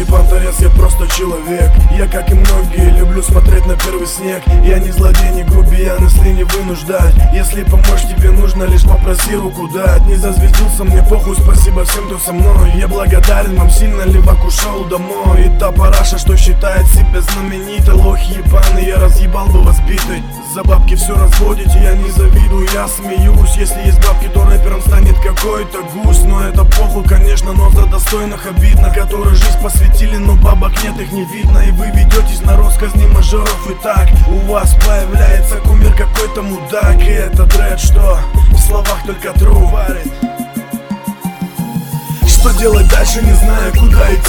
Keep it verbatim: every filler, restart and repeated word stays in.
не понторез, я просто человек. Я, как и многие, люблю смотреть на первый снег. Я не злодей, не грубиян, если не вынуждать. Если помочь тебе нужно, лишь попроси руку дать. Не зазвездился, мне похуй, спасибо всем, кто со мной. Я благодарен вам сильно, левак ушел домой. И та параша, что считает себя знаменитой. Лох ебаный, я разъебал бы вас битой. За бабки все разводите, я не завидую, я смеюсь. Если есть бабки, то рэпером станет какой-то гусь. Но это похуй, конечно, но за достойных обидно, которые жизнь посвятили, но бабок нет, их не видно. И вы ведетесь на россказни мажоров. И так у вас появляется кумир какой-то мудак. И это дред, что в словах только тру варит. Что делать дальше, не знаю, куда идти.